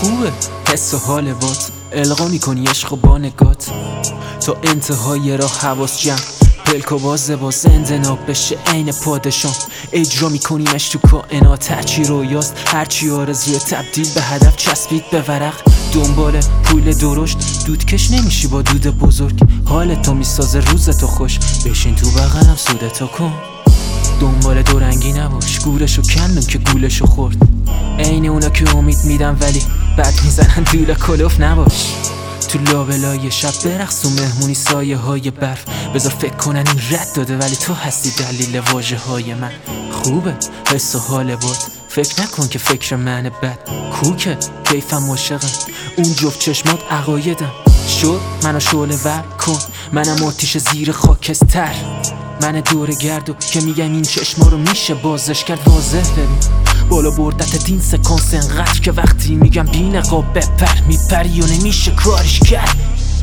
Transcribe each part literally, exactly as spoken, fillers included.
خوبه حس و حال بات، القا میکنی عشق و با نگات، تا انتهای راه حواس جمع، پلک و باز با زنده ناب بشه عین پادشاه. اجرا میکنیمش تو کائنات، هرچی رویاست هرچی آرزوی تبدیل به هدف چسبید به ورق. دنبال پول درشت دودکش نمیشی با دود بزرگ، حالتو میسازه روزتو خوش، بشین تو بغلم سودتو کن. دنبال دورنگی نباش، گورشو کندم که گولشو خورد، عین اونا که امید میدن ولی بد میزنن دوله کلوف نباش. تو لابلای شب برقص و مهمونی سایه های برف، بذار فکر کنن این رد داده ولی تو هستی دلیل واژه های من. خوبه حس و حال باد، فکر نکن که فکر من بد، کوکه کیفم عاشقم، اون جفت چشمات عقایدم. شد منو شعله ور کن، منم آتیش زیر خاکستر، من دوره گردو که میگم این چشما رو میشه بازش کرد. واضح ببین بالا بردت دین سکانس انقدر که وقتی میگم بی نقاب بپر میپری و نمیشه کارش کرد.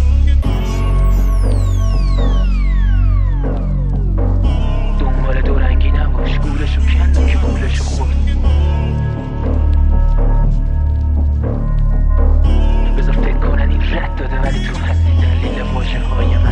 دنبال دورنگی نباش، گولشو کندم که گولشو خورد، بذار فکر کنن این رد داده ولی تو هستی دلیل واژه های من.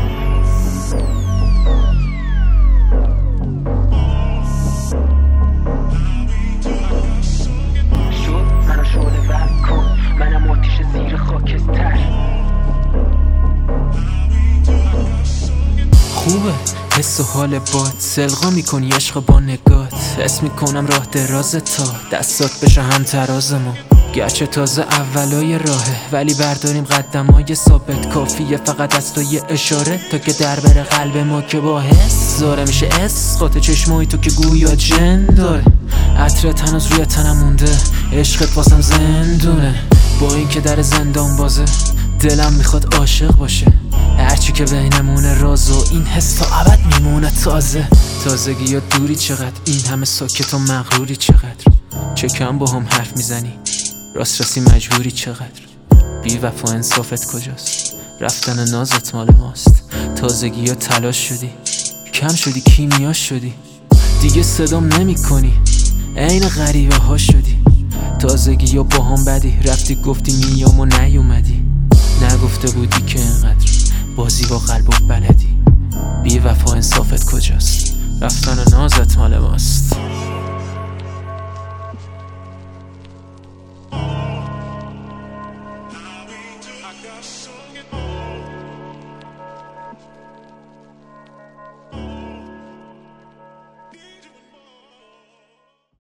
خوبه حس و حال باد، سلقا میکنی عشق با نگات، حس میکنم راه درازه تا دستات بشه هم تراز ما. گرچه تازه اولای راهه ولی برداریم قدمای ثابت، کافیه فقط از تو یه اشاره تا که در بره قلب ما که با حس زاره میشه اسقاط چشمای تو که گویا جن داره. عطرت هنوز روی تنم مونده، عشقت واسم زندونه، با این که در زندان بازه دلم میخواد عاشق باشه. هرچی که بینمونه راز و این حس تا ابد میمونه تازه. تازگی یا دوری چقدر، این همه ساکت و مغروری چقدر، چه کم با هم حرف میزنی راست راستی مجبوری چقدر. بی وفا انصافت کجاست، رفتن نازت مال ماست. تازگی یا تلاش شدی، کم شدی کیمیا شدی، دیگه صدام نمی کنی، عین غریبه ها شدی. تازگی یا با هم بدی، رفتی گفتی میام و نیومدی، نگفته بودی که اینقدر بازی با قلب و بلدی. بی وفا انصافت کجاست، رفتن نازت مال ماست.